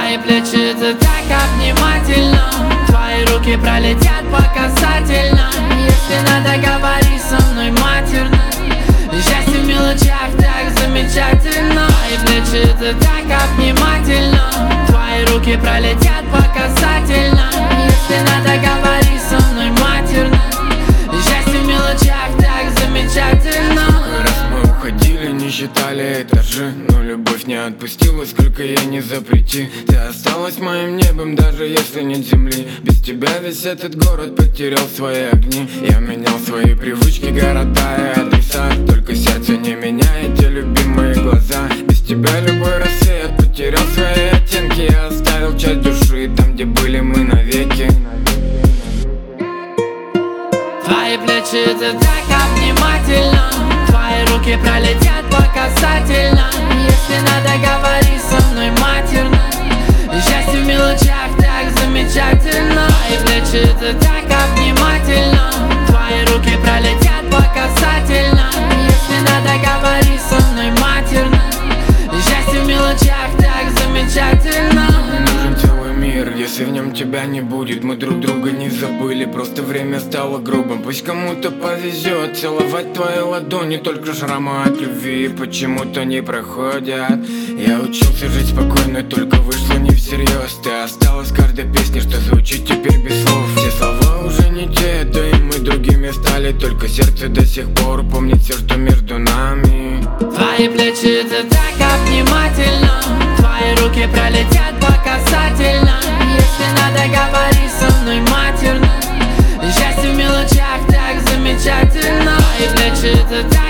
Твои плечи ты так обнимательно, твои руки пролетят по касательно. Если надо, говори со мной матерно. Счастье в мелочах так замечательно. Твои плечи ты так обнимательно, твои руки пролетят по касательно. Если надо, говори со мной матерно. Счастье в мелочах так замечательно. Раз мы уходили, не считали этажи, но любовь не отпустила, сколько ей не запрети. Ты осталась моим небом, даже если нет земли. Без тебя весь этот город потерял свои огни. Я менял свои привычки, города и адреса, только сердце не меняет те любимые глаза. Без тебя любой рассвет потерял свои оттенки. Я оставил часть души там, где были мы навеки. Твои плечи ты так обнимательно, твои руки пролетят по касательно. Если надо, говори со мной матерно. Счастье в мелочах так замечательно. Твои плечи ты так обнимательно, твои руки пролетят по касательно. Если надо, говори со мной матерно. Счастье в мелочах так замечательно. Нужен целый мир, если в нем тебя не будет. Мы друг друга не забыли, просто время стало грубым. Пусть кому-то повезет целовать твои ладони, только шрамы от любви почему-то не проходят. Я учился жить спокойно, только вышло не всерьез. Ты осталась в каждой песне, что звучит теперь без слов. Все слова уже не те, да и мы другими стали. Только сердце до сих пор помнит все, что между нами. Твои плечи ты так обнимательно, твои руки пролетят по касательно. Если надо, говори со мной матерно. Счастье в мелочах так замечательно. Твои плечи ты так